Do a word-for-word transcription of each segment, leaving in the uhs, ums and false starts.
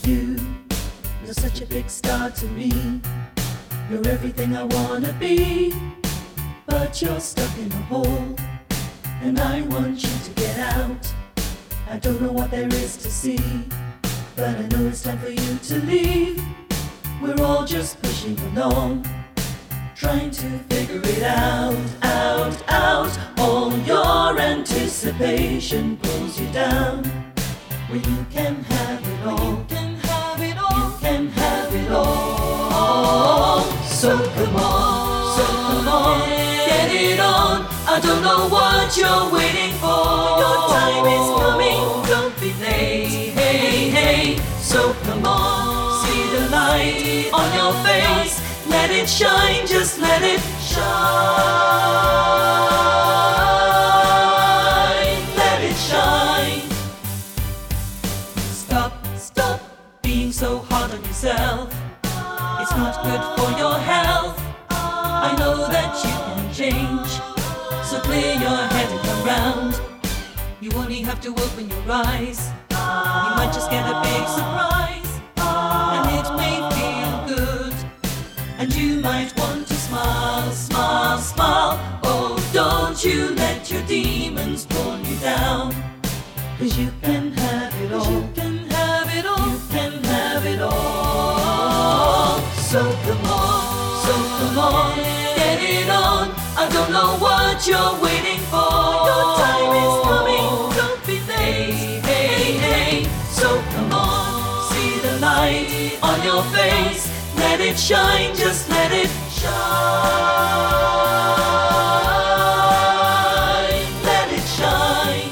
you. You're such a big star to me. You're everything I wanna be. But you're stuck in a hole, and I want you to get out. I don't know what there is to see, but I know it's time for you to leave. We're all just pushing along, trying to figure it out, out, out. All your anticipation pulls you down, where you can have it all. You can have it all. You can have it all. So come on, so come on, get it on. I don't know what you're waiting for. Your time is coming, don't be late. Hey, hey, so come on, see the light on your face. Let it shine, just let it shine. Let it shine. Stop, stop being so hard on yourself. It's not good for your health. I know that you can change, so clear your head and come round. You only have to open your eyes. You might just get a big surprise, and it may feel good, and you might want to smile, smile, smile. Oh, don't you let your demons pull you down, 'cause you can have it all. You can have it all. You can have it all. So come on, so come on, get it on. I don't know what you're waiting for. Your time is coming, don't be late. Hey, hey, hey. So come on, see the light on your face. Let it shine, just let it shine. Let it shine.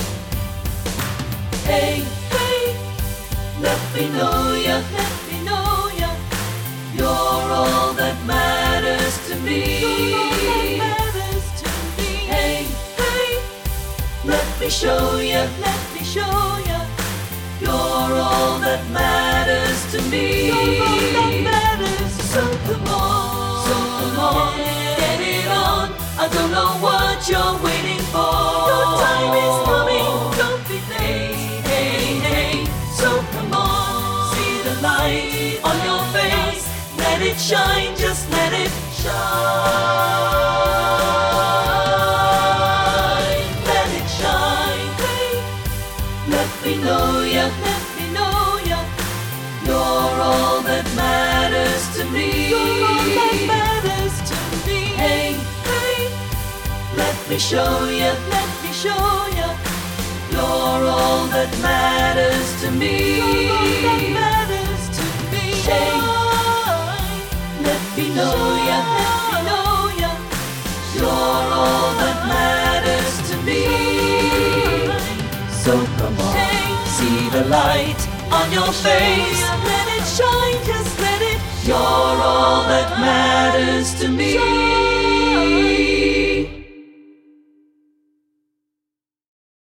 Hey, hey, let me know ya, let me know ya. You're all that matters to me. You're all that matters to me. Hey, hey, let me show ya, let me show ya. You're all that matters to me. You're all that matters. So come on, so come on, get it on. I don't know what you're waiting for. Your time is coming, don't be late. Hey, hey, so come on, see the light on your face. Let it shine, just let it shine. Let it shine. Hey, let me know ya, let me know ya. You're all that matters to me. You're all that matters to me. Hey, hey, let me show ya, let me show ya. You're all that matters to me. You're all that matters to me. Hey, let me know ya, let me know ya. You're all that matters to me. So come on, see the light on your face. Let it shine, just let it shine. You're all that matters to me.